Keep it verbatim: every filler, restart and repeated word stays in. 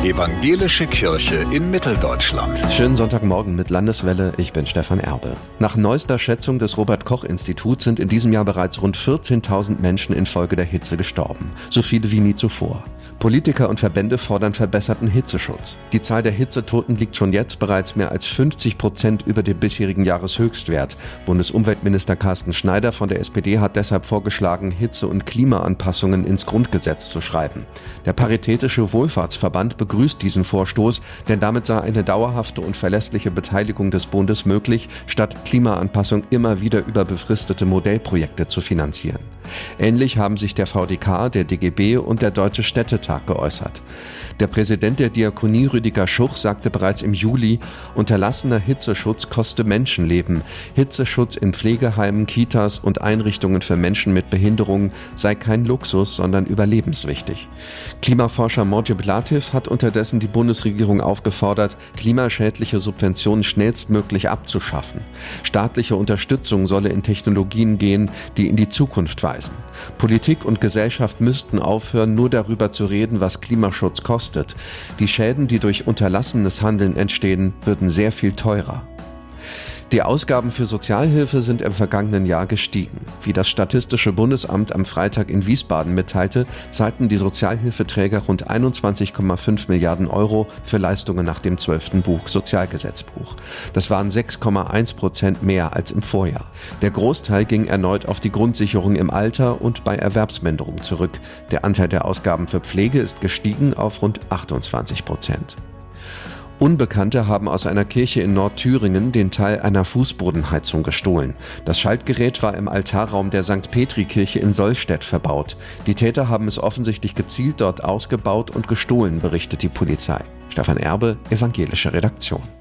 Evangelische Kirche in Mitteldeutschland. Schönen Sonntagmorgen mit Landeswelle, ich bin Stefan Erbe. Nach neuester Schätzung des Robert-Koch-Instituts sind in diesem Jahr bereits rund vierzehntausend Menschen infolge der Hitze gestorben. So viele wie nie zuvor. Politiker und Verbände fordern verbesserten Hitzeschutz. Die Zahl der Hitzetoten liegt schon jetzt bereits mehr als fünfzig Prozent über dem bisherigen Jahreshöchstwert. Bundesumweltminister Carsten Schneider von der S P D hat deshalb vorgeschlagen, Hitze- und Klimaanpassungen ins Grundgesetz zu schreiben. Der Paritätische Wohlfahrtsverband begrüßt diesen Vorstoß, denn damit sei eine dauerhafte und verlässliche Beteiligung des Bundes möglich, statt Klimaanpassung immer wieder über befristete Modellprojekte zu finanzieren. Ähnlich haben sich der V D K, der D G B und der Deutsche Städtetag geäußert. Der Präsident der Diakonie Rüdiger Schuch sagte bereits im Juli, unterlassener Hitzeschutz koste Menschenleben. Hitzeschutz in Pflegeheimen, Kitas und Einrichtungen für Menschen mit Behinderungen sei kein Luxus, sondern überlebenswichtig. Klimaforscher Mojib Latif hat unterdessen die Bundesregierung aufgefordert, klimaschädliche Subventionen schnellstmöglich abzuschaffen. Staatliche Unterstützung solle in Technologien gehen, die in die Zukunft weisen. Politik und Gesellschaft müssten aufhören, nur darüber zu reden, was Klimaschutz kostet. Die Schäden, die durch unterlassenes Handeln entstehen, würden sehr viel teurer. Die Ausgaben für Sozialhilfe sind im vergangenen Jahr gestiegen. Wie das Statistische Bundesamt am Freitag in Wiesbaden mitteilte, zahlten die Sozialhilfeträger rund einundzwanzig Komma fünf Milliarden Euro für Leistungen nach dem zwölften Buch Sozialgesetzbuch. Das waren sechs Komma eins Prozent mehr als im Vorjahr. Der Großteil ging erneut auf die Grundsicherung im Alter und bei Erwerbsminderung zurück. Der Anteil der Ausgaben für Pflege ist gestiegen auf rund achtundzwanzig Prozent. Unbekannte haben aus einer Kirche in Nordthüringen den Teil einer Fußbodenheizung gestohlen. Das Schaltgerät war im Altarraum der Sankt Petri-Kirche in Sollstedt verbaut. Die Täter haben es offensichtlich gezielt dort ausgebaut und gestohlen, berichtet die Polizei. Stefan Erbe, Evangelische Redaktion.